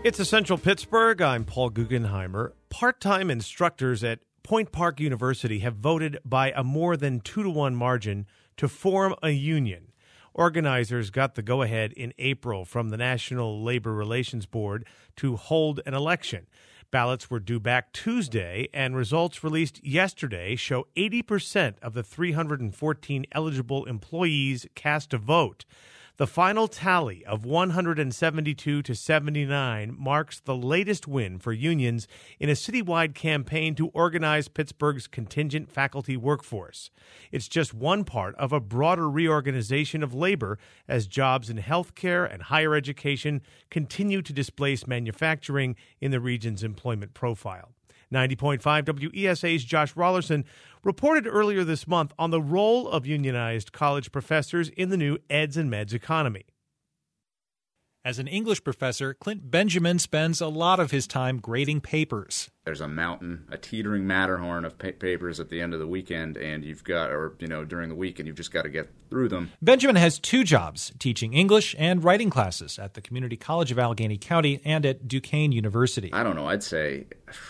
It's Essential Pittsburgh. I'm Paul Guggenheimer. Part-time instructors at Point Park University have voted by a more than 2-to-1 margin to form a union. Organizers got the go-ahead in April from the National Labor Relations Board to hold an election. Ballots were due back Tuesday, and results released yesterday show 80% of the 314 eligible employees cast a vote. The final tally of 172 to 79 marks the latest win for unions in a citywide campaign to organize Pittsburgh's contingent faculty workforce. It's just one part of a broader reorganization of labor as jobs in healthcare and higher education continue to displace manufacturing in the region's employment profile. 90.5 WESA's Josh Rollerson reported earlier this month on the role of unionized college professors in the new eds and meds economy. As an English professor, Clint Benjamin spends a lot of his time grading papers. There's a mountain, a teetering Matterhorn of papers at the end of the weekend, and during the week, and you've just got to get through them. Benjamin has two jobs, teaching English and writing classes at the Community College of Allegheny County and at Duquesne University. I don't know, I'd say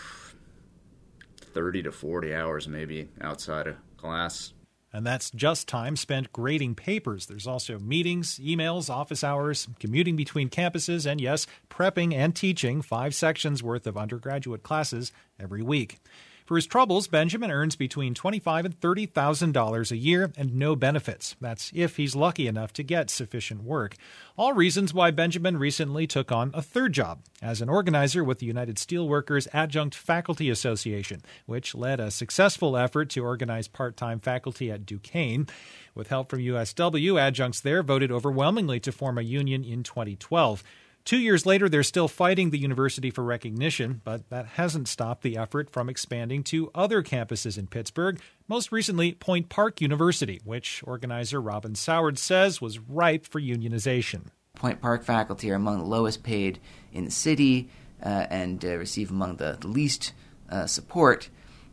30 to 40 hours maybe outside of class. And that's just time spent grading papers. There's also meetings, emails, office hours, commuting between campuses, and yes, prepping and teaching 5 sections worth of undergraduate classes every week. For his troubles, Benjamin earns between $25,000 and $30,000 a year and no benefits. That's if he's lucky enough to get sufficient work. All reasons why Benjamin recently took on a third job as an organizer with the United Steelworkers Adjunct Faculty Association, which led a successful effort to organize part-time faculty at Duquesne. With help from USW, adjuncts there voted overwhelmingly to form a union in 2012. 2 years later, they're still fighting the university for recognition, but that hasn't stopped the effort from expanding to other campuses in Pittsburgh, most recently Point Park University, which organizer Robin Soward says was ripe for unionization. Point Park faculty are among the lowest paid in the city and receive among the least support.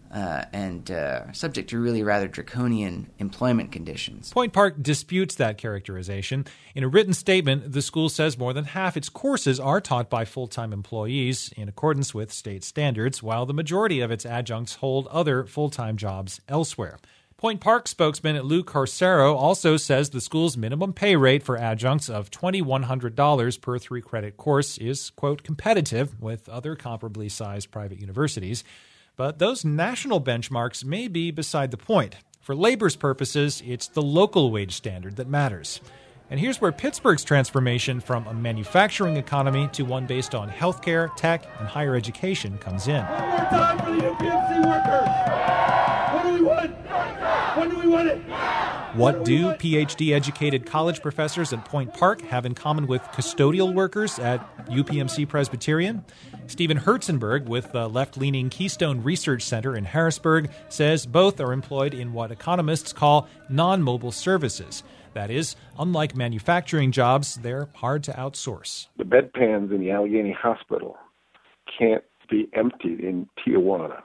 And subject to really rather draconian employment conditions. Point Park disputes that characterization. In a written statement, the school says more than half its courses are taught by full-time employees in accordance with state standards, while the majority of its adjuncts hold other full-time jobs elsewhere. Point Park spokesman Luke Carcero also says the school's minimum pay rate for adjuncts of $2,100 per 3-credit course is, quote, competitive with other comparably sized private universities. But those national benchmarks may be beside the point. For labor's purposes, it's the local wage standard that matters. And here's where Pittsburgh's transformation from a manufacturing economy to one based on healthcare, tech, and higher education comes in. One more time for the UPMC workers! What do we want? When do we want it? What do PhD-educated college professors at Point Park have in common with custodial workers at UPMC Presbyterian? Stephen Herzenberg with the left-leaning Keystone Research Center in Harrisburg says both are employed in what economists call non-mobile services. That is, unlike manufacturing jobs, they're hard to outsource. The bedpans in the Allegheny Hospital can't be emptied in Tijuana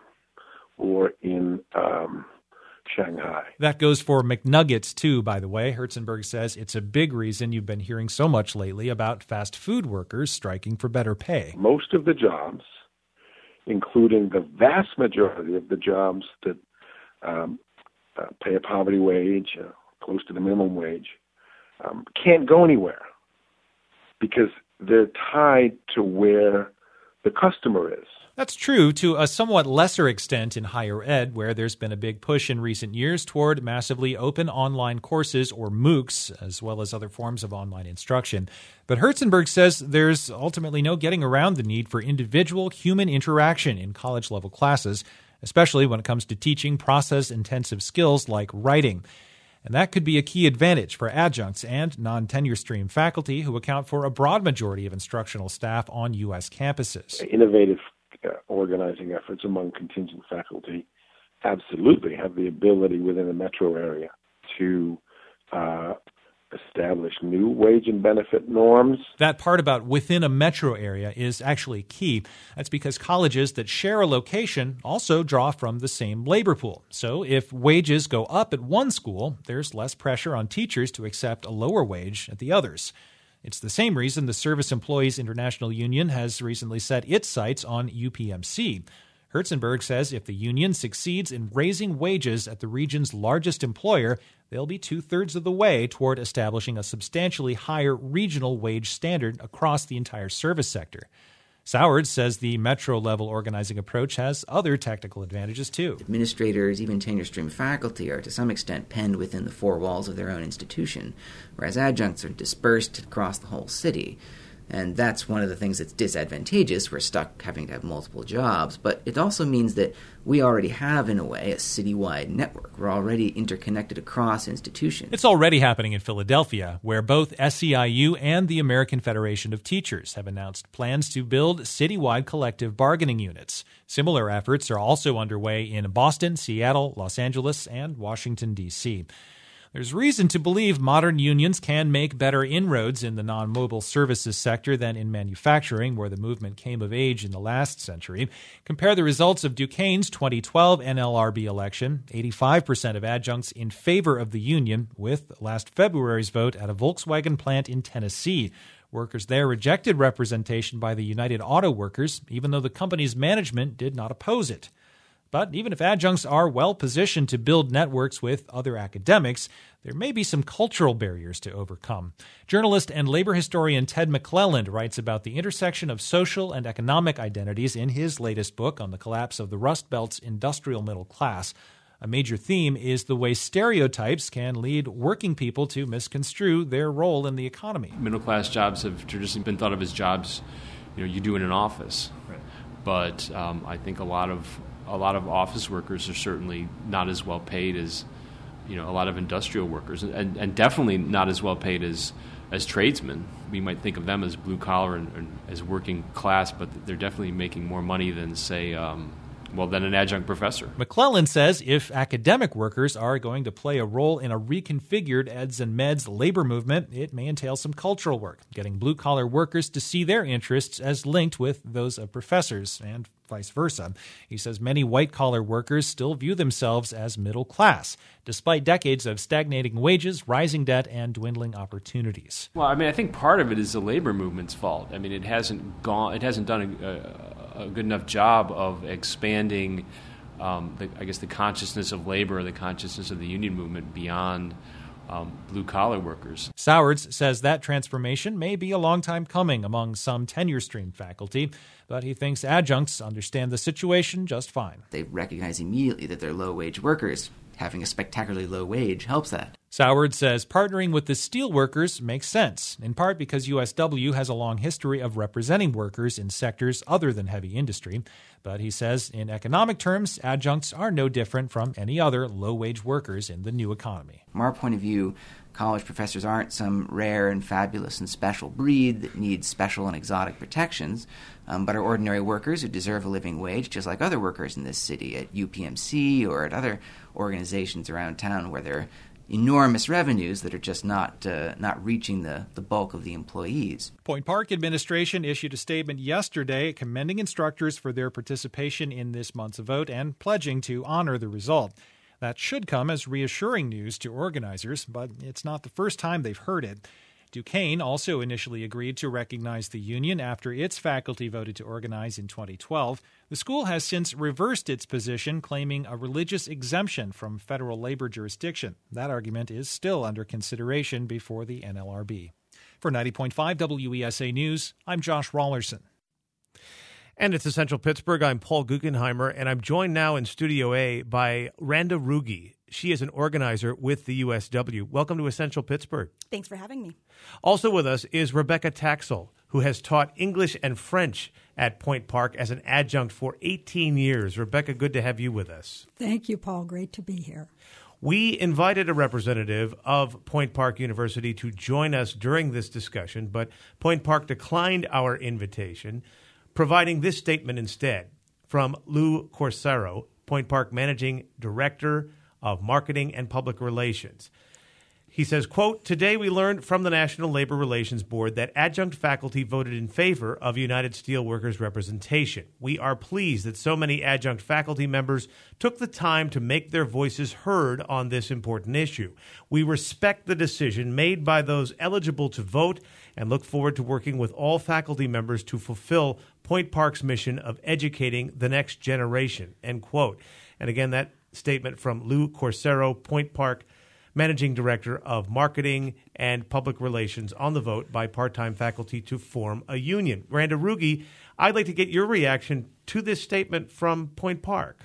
or in Shanghai. That goes for McNuggets, too, by the way. Herzenberg says it's a big reason you've been hearing so much lately about fast food workers striking for better pay. Most of the jobs, including the vast majority of the jobs that pay a poverty wage, close to the minimum wage, can't go anywhere because they're tied to where the customer is. That's true to a somewhat lesser extent in higher ed, where there's been a big push in recent years toward massively open online courses, or MOOCs, as well as other forms of online instruction. But Herzenberg says there's ultimately no getting around the need for individual human interaction in college-level classes, especially when it comes to teaching process-intensive skills like writing. And that could be a key advantage for adjuncts and non-tenure stream faculty who account for a broad majority of instructional staff on U.S. campuses. Innovative organizing efforts among contingent faculty absolutely have the ability within the metro area to establish new wage and benefit norms. That part about within a metro area is actually key. That's because colleges that share a location also draw from the same labor pool. So if wages go up at one school, there's less pressure on teachers to accept a lower wage at the others. It's the same reason the Service Employees International Union has recently set its sights on UPMC. Herzenberg says if the union succeeds in raising wages at the region's largest employer, they'll be 2/3 of the way toward establishing a substantially higher regional wage standard across the entire service sector. Sowards says the metro-level organizing approach has other technical advantages, too. Administrators, even tenure-stream faculty, are to some extent penned within the four walls of their own institution, whereas adjuncts are dispersed across the whole city. And that's one of the things that's disadvantageous. We're stuck having to have multiple jobs. But it also means that we already have, in a way, a citywide network. We're already interconnected across institutions. It's already happening in Philadelphia, where both SEIU and the American Federation of Teachers have announced plans to build citywide collective bargaining units. Similar efforts are also underway in Boston, Seattle, Los Angeles, and Washington, D.C. There's reason to believe modern unions can make better inroads in the non-mobile services sector than in manufacturing, where the movement came of age in the last century. Compare the results of Duquesne's 2012 NLRB election, 85% of adjuncts in favor of the union, with last February's vote at a Volkswagen plant in Tennessee. Workers there rejected representation by the United Auto Workers, even though the company's management did not oppose it. But even if adjuncts are well-positioned to build networks with other academics, there may be some cultural barriers to overcome. Journalist and labor historian Ted McClelland writes about the intersection of social and economic identities in his latest book on the collapse of the Rust Belt's industrial middle class. A major theme is the way stereotypes can lead working people to misconstrue their role in the economy. Middle-class jobs have traditionally been thought of as jobs you do in an office. Right. But I think a lot of office workers are certainly not as well paid as a lot of industrial workers, and definitely not as well paid as tradesmen. We might think of them as blue collar and as working class, but they're definitely making more money than, say, than an adjunct professor. McClelland says if academic workers are going to play a role in a reconfigured eds and meds labor movement, it may entail some cultural work, getting blue-collar workers to see their interests as linked with those of professors, and vice versa. He says many white-collar workers still view themselves as middle class, despite decades of stagnating wages, rising debt, and dwindling opportunities. Well, I think part of it is the labor movement's fault. It hasn't done a good enough job of expanding the consciousness of labor, the consciousness of the union movement beyond blue-collar workers. Sowards says that transformation may be a long time coming among some tenure-stream faculty, but he thinks adjuncts understand the situation just fine. They recognize immediately that they're low-wage workers. Having a spectacularly low wage helps that. Sowards says partnering with the steel workers makes sense, in part because USW has a long history of representing workers in sectors other than heavy industry. But he says in economic terms, adjuncts are no different from any other low-wage workers in the new economy. From our point of view, college professors aren't some rare and fabulous and special breed that needs special and exotic protections, but are ordinary workers who deserve a living wage just like other workers in this city at UPMC or at other organizations around town where there are enormous revenues that are just not reaching the bulk of the employees. Point Park administration issued a statement yesterday commending instructors for their participation in this month's vote and pledging to honor the result. That should come as reassuring news to organizers, but it's not the first time they've heard it. Duquesne also initially agreed to recognize the union after its faculty voted to organize in 2012. The school has since reversed its position, claiming a religious exemption from federal labor jurisdiction. That argument is still under consideration before the NLRB. For 90.5 WESA News, I'm Josh Rawlerson. And it's Essential Pittsburgh. I'm Paul Guggenheimer, and I'm joined now in Studio A by Randa Ruge. She is an organizer with the USW. Welcome to Essential Pittsburgh. Thanks for having me. Also with us is Rebecca Taxel, who has taught English and French at Point Park as an adjunct for 18 years. Rebecca, good to have you with us. Thank you, Paul. Great to be here. We invited a representative of Point Park University to join us during this discussion, but Point Park declined our invitation, providing this statement instead from Lou Corsaro, Point Park Managing Director of Marketing and Public Relations. He says, quote, "Today we learned from the National Labor Relations Board that adjunct faculty voted in favor of United Steelworkers representation. We are pleased that so many adjunct faculty members took the time to make their voices heard on this important issue. We respect the decision made by those eligible to vote and look forward to working with all faculty members to fulfill Point Park's mission of educating the next generation," end quote. And again, that statement from Lou Corsero, Point Park Managing Director of Marketing and Public Relations, on the vote by part-time faculty to form a union. Randa Ruge, I'd like to get your reaction to this statement from Point Park.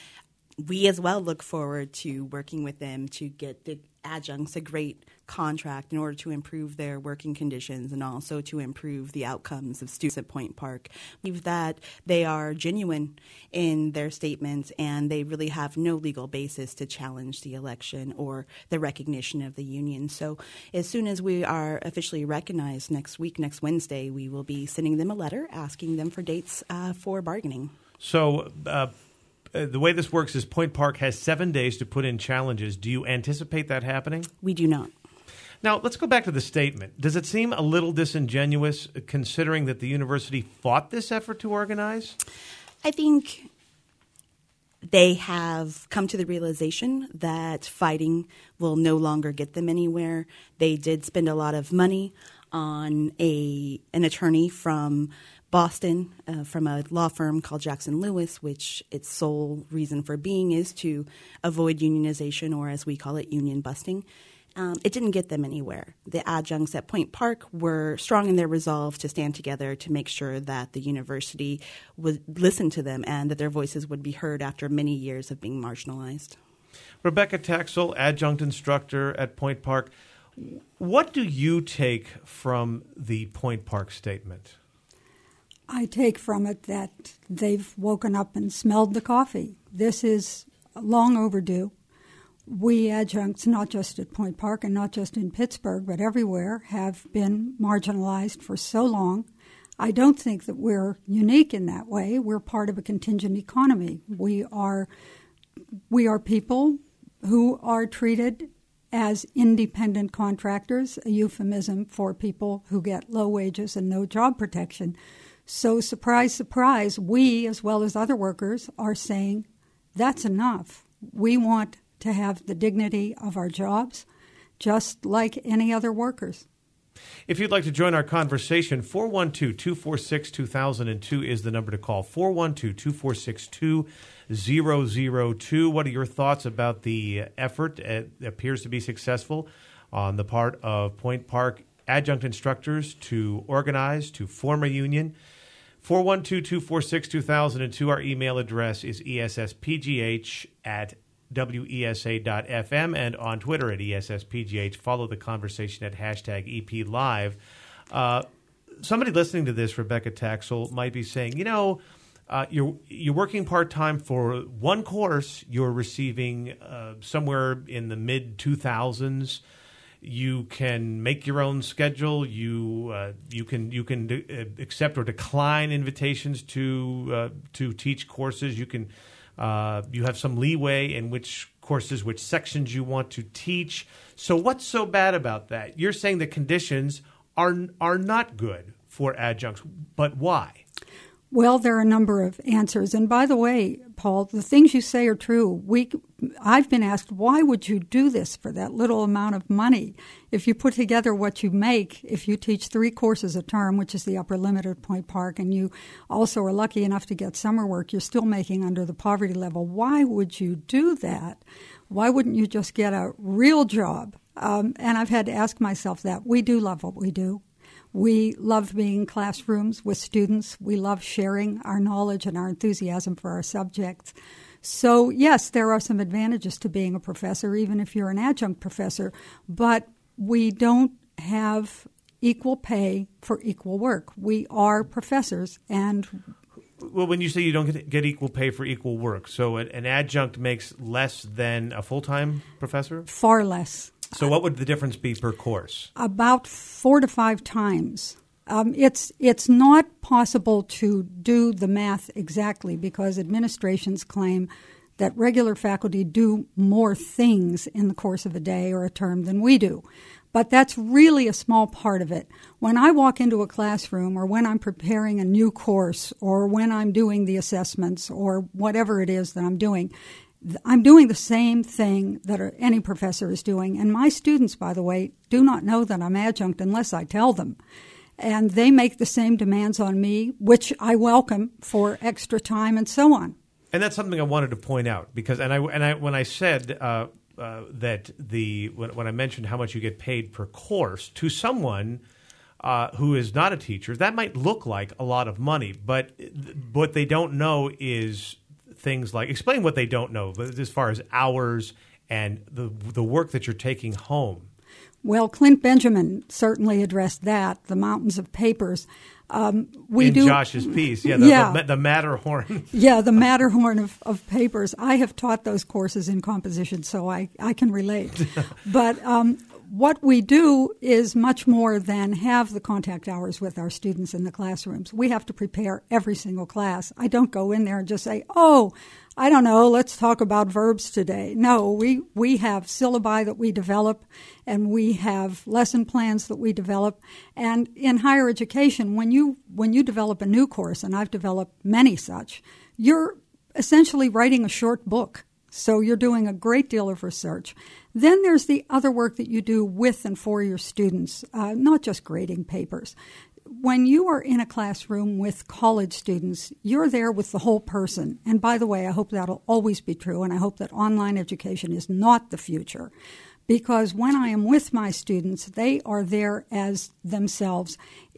We as well look forward to working with them to get the adjuncts a great contract in order to improve their working conditions and also to improve the outcomes of students at Point Park. We believe that they are genuine in their statements and they really have no legal basis to challenge the election or the recognition of the union. So as soon as we are officially recognized next Wednesday, we will be sending them a letter asking them for dates for bargaining. So the way this works is Point Park has 7 days to put in challenges. Do you anticipate that happening? We do not. Now, let's go back to the statement. Does it seem a little disingenuous considering that the university fought this effort to organize? I think they have come to the realization that fighting will no longer get them anywhere. They did spend a lot of money on an attorney from Boston, from a law firm called Jackson Lewis, which its sole reason for being is to avoid unionization, or as we call it, union busting. It didn't get them anywhere. The adjuncts at Point Park were strong in their resolve to stand together to make sure that the university would listen to them and that their voices would be heard after many years of being marginalized. Rebecca Taxel, adjunct instructor at Point Park. What do you take from the Point Park statement? I take from it that they've woken up and smelled the coffee. This is long overdue. We adjuncts, not just at Point Park and not just in Pittsburgh, but everywhere, have been marginalized for so long. I don't think that we're unique in that way. We're part of a contingent economy. We are people who are treated as independent contractors, a euphemism for people who get low wages and no job protection. So surprise, surprise, we, as well as other workers, are saying that's enough. We want to have the dignity of our jobs just like any other workers. If you'd like to join our conversation, 412-246-2002 is the number to call, 412-246-2002. What are your thoughts about the effort? It appears to be successful on the part of Point Park adjunct instructors to organize, to form a union. 412-246-2002. Our email address is esspgh@wesa.fm and on Twitter at esspgh. Follow the conversation at #EPLive. Somebody listening to this, Rebecca Taxel, might be saying, you're working part-time for one course, you're receiving somewhere in the mid-2000s. You can make your own schedule. You can accept or decline invitations to teach courses. You can you have some leeway in which courses, which sections you want to teach. So what's so bad about that? You're saying the conditions are not good for adjuncts, but why? Well, there are a number of answers. And by the way, Paul, the things you say are true. I've been asked, why would you do this for that little amount of money? If you put together what you make, if you teach 3 courses a term, which is the upper limit at Point Park, and you also are lucky enough to get summer work, you're still making under the poverty level. Why would you do that? Why wouldn't you just get a real job? And I've had to ask myself that. We do love what we do. We love being in classrooms with students. We love sharing our knowledge and our enthusiasm for our subjects. So, yes, there are some advantages to being a professor, even if you're an adjunct professor, but we don't have equal pay for equal work. We are professors, and... Well, when you say you don't get equal pay for equal work, so an adjunct makes less than a full-time professor? Far less. So what would the difference be per course? About 4 to 5 times. It's not possible to do the math exactly because administrations claim that regular faculty do more things in the course of a day or a term than we do. But that's really a small part of it. When I walk into a classroom, or when I'm preparing a new course, or when I'm doing the assessments, or whatever it is that I'm doing the same thing that any professor is doing. And my students, by the way, do not know that I'm adjunct unless I tell them. And they make the same demands on me, which I welcome, for extra time and so on. And that's something I wanted to point out, because when I said that when I mentioned how much you get paid per course to someone who is not a teacher, that might look like a lot of money, but what they don't know is things like, explain what they don't know as far as hours and the work that you're taking home. Well, Clint Benjamin certainly addressed that, the mountains of papers. Josh's piece, the Matterhorn. Yeah, the Matterhorn of papers. I have taught those courses in composition, so I can relate. But what we do is much more than have the contact hours with our students in the classrooms. We have to prepare every single class. I don't go in there and just say, I don't know, let's talk about verbs today. No, we have syllabi that we develop, and we have lesson plans that we develop. And in higher education, when you develop a new course, and I've developed many such, you're essentially writing a short book. So you're doing a great deal of research. Then there's the other work that you do with and for your students, not just grading papers. When you are in a classroom with college students, you're there with the whole person. And by the way, I hope that'll always be true, and I hope that online education is not the future. Because when I am with my students, they are there as themselves.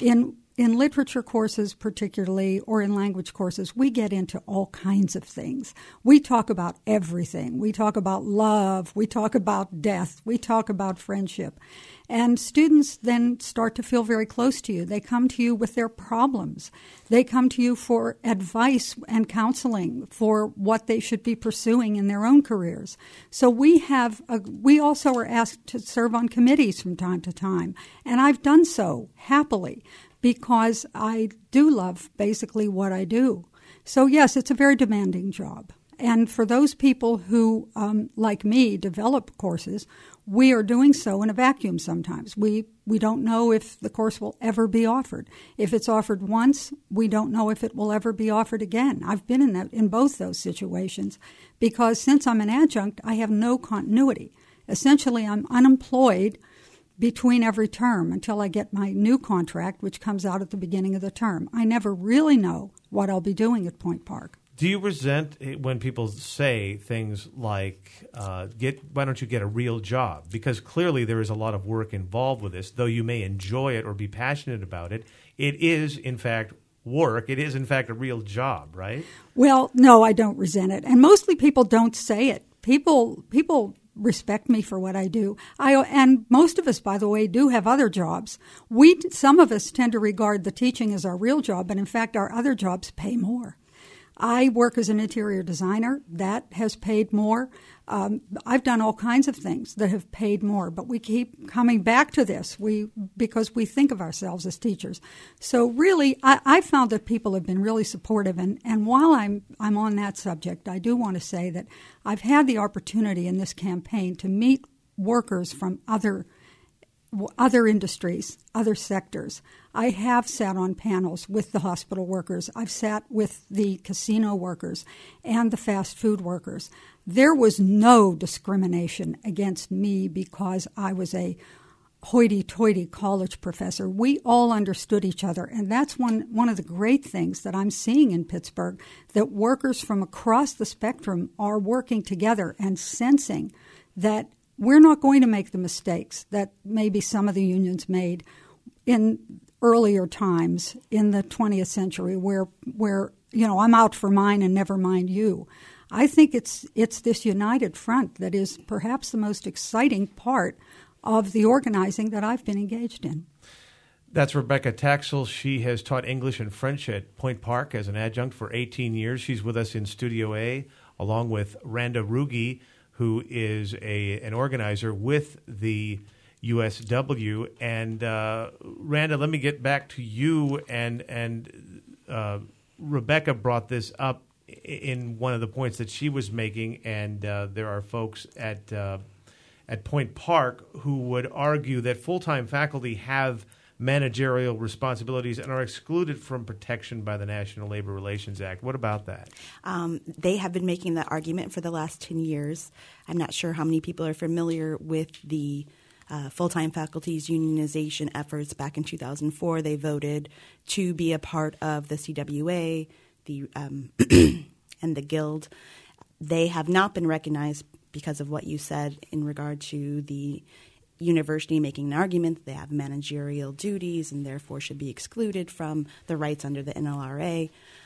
In literature courses particularly, or in language courses, we get into all kinds of things. We talk about everything. We talk about love. We talk about death. We talk about friendship. And students then start to feel very close to you. They come to you with their problems. They come to you for advice and counseling for what they should be pursuing in their own careers. So we also are asked to serve on committees from time to time. And I've done so happily, because I do love basically what I do. So yes, it's a very demanding job. And for those people who, like me, develop courses, we are doing so in a vacuum sometimes. We don't know if the course will ever be offered. If it's offered once, we don't know if it will ever be offered again. I've been in both those situations, because since I'm an adjunct, I have no continuity. Essentially, I'm unemployed between every term until I get my new contract, which comes out at the beginning of the term. I never really know what I'll be doing at Point Park. Do you resent when people say things like, why don't you get a real job? Because clearly there is a lot of work involved with this. Though you may enjoy it or be passionate about it, it is, in fact, work. It is, in fact, a real job, right? Well, no, I don't resent it. And mostly people don't say it. People respect me for what I do. And most of us, by the way, do have other jobs. Some of us tend to regard the teaching as our real job, but in fact our other jobs pay more. I work as an interior designer. That has paid more. I've done all kinds of things that have paid more, but we keep coming back to this because we think of ourselves as teachers. So really, I found that people have been really supportive. And while I'm on that subject, I do want to say that I've had the opportunity in this campaign to meet workers from other industries, other sectors. I have sat on panels with the hospital workers. I've sat with the casino workers and the fast food workers. There was no discrimination against me because I was a hoity-toity college professor. We all understood each other, and that's one of the great things that I'm seeing in Pittsburgh, that workers from across the spectrum are working together and sensing that we're not going to make the mistakes that maybe some of the unions made in earlier times in the 20th century where I'm out for mine and never mind you. I think it's this united front that is perhaps the most exciting part of the organizing that I've been engaged in. That's Rebecca Taxel. She has taught English and French at Point Park as an adjunct for 18 years. She's with us in Studio A, along with Randa Ruge, who is an organizer with the USW. And Randa, let me get back to you. And Rebecca brought this up in one of the points that she was making, and there are folks at Point Park who would argue that full-time faculty have managerial responsibilities and are excluded from protection by the National Labor Relations Act. What about that? They have been making that argument for the last 10 years. I'm not sure how many people are familiar with the full-time faculty's unionization efforts. Back in 2004, they voted to be a part of the CWA and the Guild. They have not been recognized because of what you said in regard to the university making an argument that they have managerial duties and therefore should be excluded from the rights under the NLRA.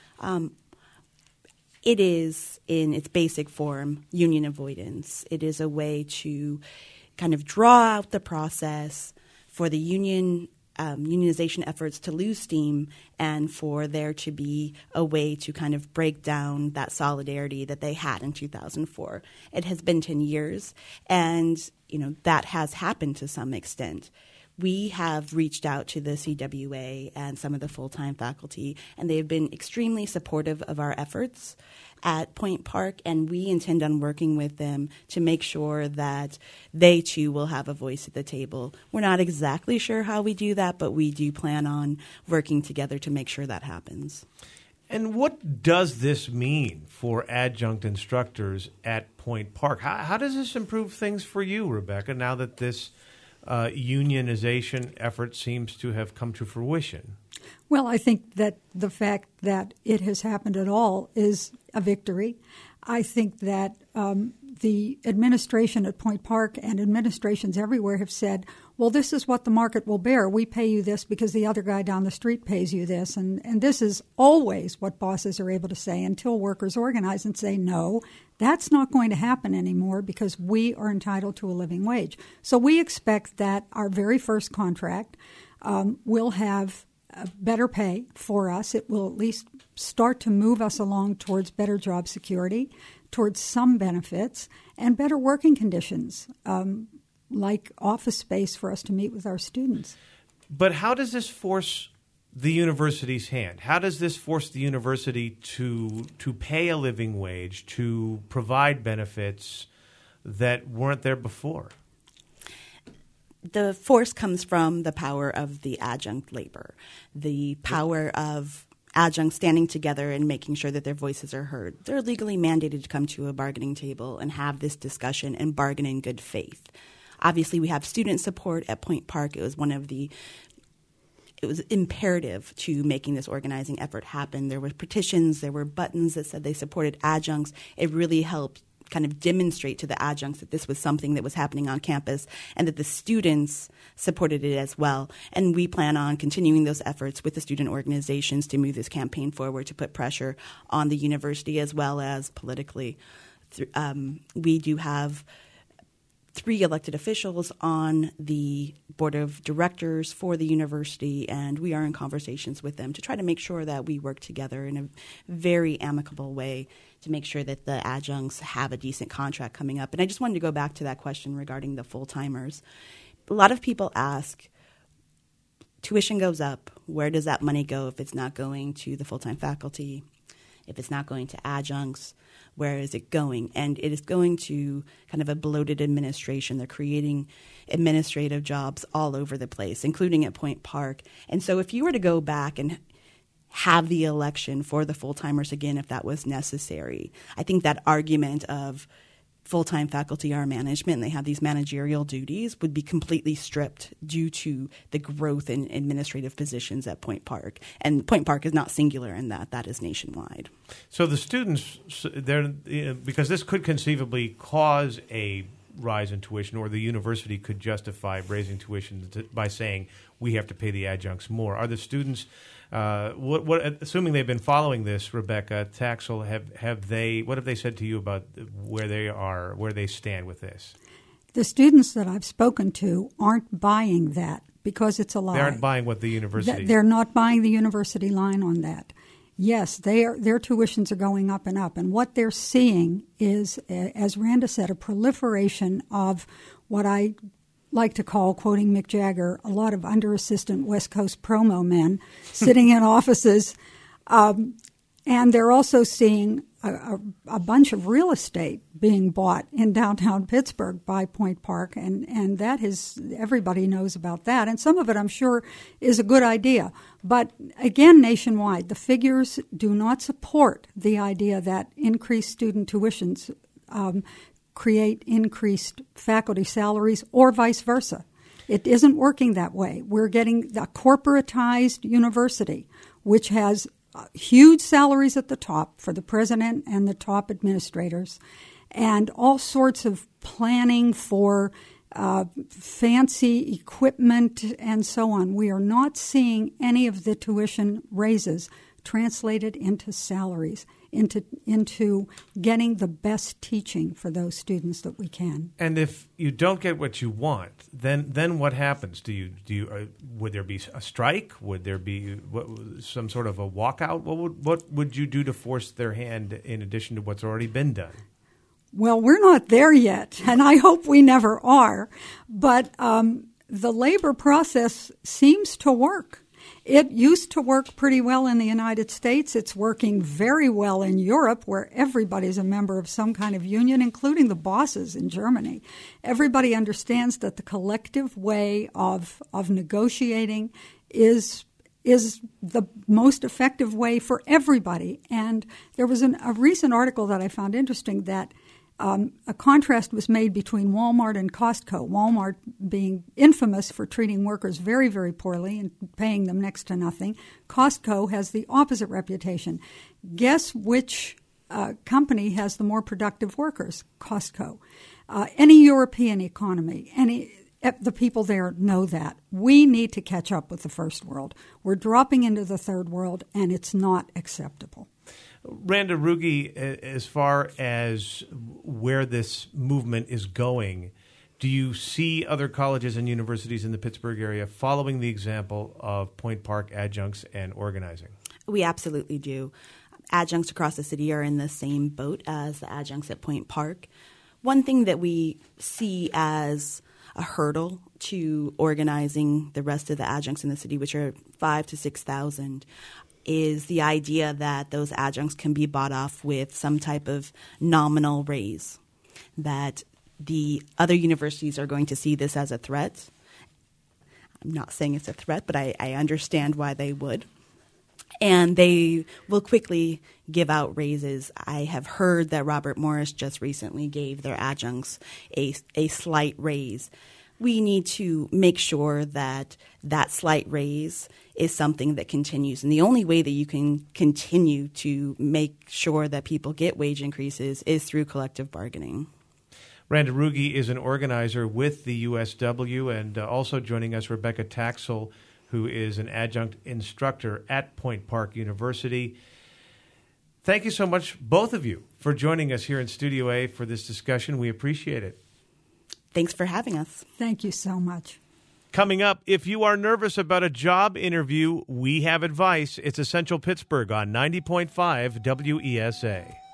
It is, in its basic form, union avoidance. It is a way to kind of draw out the process for the unionization efforts to lose steam and for there to be a way to kind of break down that solidarity that they had in 2004. It has been 10 years, and that has happened to some extent. We have reached out to the CWA and some of the full-time faculty, and they have been extremely supportive of our efforts at Point Park, and we intend on working with them to make sure that they too will have a voice at the table. We're not exactly sure how we do that, but we do plan on working together to make sure that happens. And what does this mean for adjunct instructors at Point Park? How does this improve things for you, Rebecca, now that this unionization effort seems to have come to fruition? Well, I think that the fact that it has happened at all is a victory. I think that the administration at Point Park and administrations everywhere have said, well, this is what the market will bear. We pay you this because the other guy down the street pays you this. And this is always what bosses are able to say until workers organize and say, no, that's not going to happen anymore because we are entitled to a living wage. So we expect that our very first contract will have better pay for us. It will at least start to move us along towards better job security, towards some benefits, and better working conditions, like office space for us to meet with our students. But how does this force the university's hand? How does this force the university to pay a living wage, to provide benefits that weren't there before? The force comes from the power of the adjunct labor, the power of adjuncts standing together and making sure that their voices are heard. They're legally mandated to come to a bargaining table and have this discussion and bargain in good faith. Obviously, we have student support at Point Park. It was imperative to making this organizing effort happen. There were petitions, there were buttons that said they supported adjuncts. It really helped kind of demonstrate to the adjuncts that this was something that was happening on campus and that the students supported it as well. And we plan on continuing those efforts with the student organizations to move this campaign forward, to put pressure on the university as well as politically. We do have 3 elected officials on the board of directors for the university, and we are in conversations with them to try to make sure that we work together in a very amicable way to make sure that the adjuncts have a decent contract coming up. And I just wanted to go back to that question regarding the full-timers. A lot of people ask, tuition goes up, where does that money go if it's not going to the full-time faculty, if it's not going to adjuncts? Where is it going? And it is going to kind of a bloated administration. They're creating administrative jobs all over the place, including at Point Park. And so if you were to go back and have the election for the full-timers again, if that was necessary, I think that argument of full-time faculty are management and they have these managerial duties would be completely stripped due to the growth in administrative positions at Point Park. And Point Park is not singular in that. That is nationwide. So the students, because this could conceivably cause a rise in tuition, or the university could justify raising tuition by saying we have to pay the adjuncts more. Are the students, assuming they've been following this, Rebecca Taxel, what have they said to you about where they stand with this? The students that I've spoken to aren't buying that because it's a lie. They aren't buying what the university. They're not buying the university line on that. Yes, their tuitions are going up and up. And what they're seeing is, as Randa said, a proliferation of what I like to call, quoting Mick Jagger, a lot of under-assistant West Coast promo men sitting in offices. And they're also seeing a bunch of real estate being bought in downtown Pittsburgh by Point Park, and that is, everybody knows about that. And some of it, I'm sure, is a good idea. But again, nationwide, the figures do not support the idea that increased student tuitions create increased faculty salaries or vice versa. It isn't working that way. We're getting a corporatized university, which has huge salaries at the top for the president and the top administrators, and all sorts of planning for fancy equipment and so on. We are not seeing any of the tuition raises translated into salaries, into getting the best teaching for those students that we can. And if you don't get what you want, then what happens? Would there be a strike? Would there be some sort of a walkout? What would you do to force their hand in addition to what's already been done? Well, we're not there yet, and I hope we never are. But the labor process seems to work. It used to work pretty well in the United States. It's working very well in Europe, where everybody's a member of some kind of union, including the bosses in Germany. Everybody understands that the collective way of negotiating is the most effective way for everybody. And there was a recent article that I found interesting that a contrast was made between Walmart and Costco. Walmart being infamous for treating workers very, very poorly and paying them next to nothing. Costco has the opposite reputation. Guess which company has the more productive workers? Costco. Any European economy, the people there know that. We need to catch up with the first world. We're dropping into the third world, and it's not acceptable. Randa Ruge, as far as where this movement is going, do you see other colleges and universities in the Pittsburgh area following the example of Point Park adjuncts and organizing? We absolutely do. Adjuncts across the city are in the same boat as the adjuncts at Point Park. One thing that we see as a hurdle to organizing the rest of the adjuncts in the city, which are 5,000 to 6,000, is the idea that those adjuncts can be bought off with some type of nominal raise, that the other universities are going to see this as a threat. I'm not saying it's a threat, but I understand why they would. And they will quickly give out raises. I have heard that Robert Morris just recently gave their adjuncts a slight raise. We need to make sure that that slight raise is something that continues. And the only way that you can continue to make sure that people get wage increases is through collective bargaining. Randa Ruge is an organizer with the USW, and also joining us, Rebecca Taxel, who is an adjunct instructor at Point Park University. Thank you so much, both of you, for joining us here in Studio A for this discussion. We appreciate it. Thanks for having us. Thank you so much. Coming up, if you are nervous about a job interview, we have advice. It's Essential Pittsburgh on 90.5 WESA.